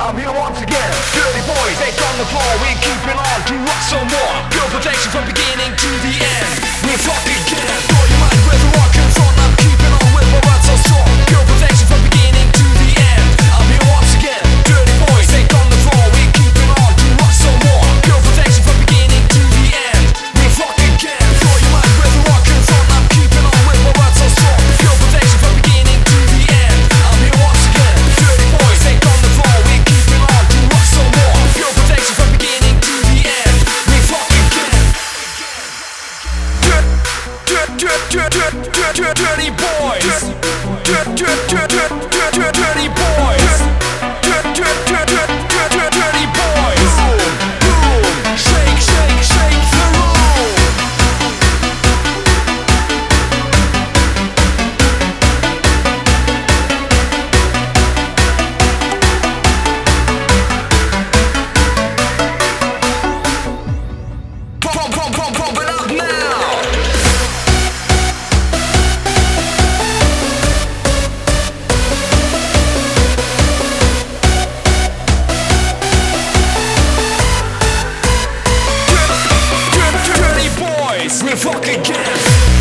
I'm here once again. Dirty boys, take on the floor. We're keeping on to rock some more. Pure protection from beginning to the end. We're fucking again. Blow your mind with the rock and front. I'm keeping on with my words so strong. Pure protection from beginning to the end. I'm here once again. Dirty boys, take on the floor. We're keeping on to rock some more. Pure protection from beginning to the end. We're fucking again. Blow your mind with the rock and front. I'm keeping on with my words so strong. Pure protection from beginning to the end. I'm here once again. Dirty boys, take on the floor. We're keeping on to rock some more. Pure protection from beginning to the end. We're fucking again. Dirty boys. Dirty boys. Dirty boys. Boom, shake, shake, shake the room. Pump it up now. We're fucking again.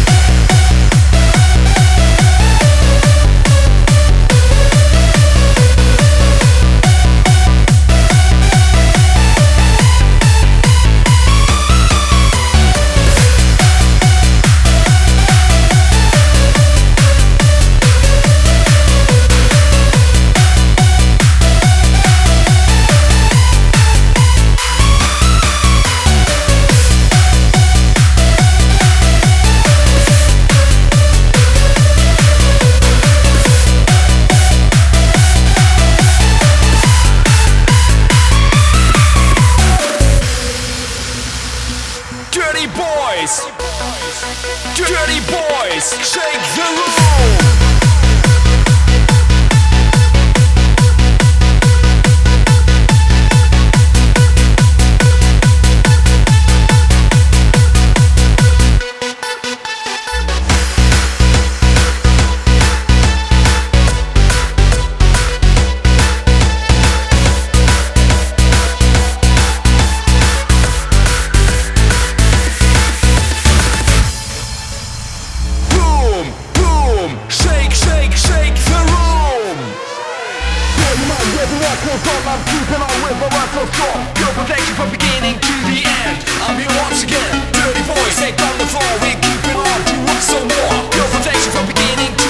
Dirty boys, dirty boys, shake the room. I'm keeping on with my words so strong. Pure protection from beginning to the end. I'm here once again. Dirty boys, take on the floor. We're keeping on to rock some more. Pure protection from beginning to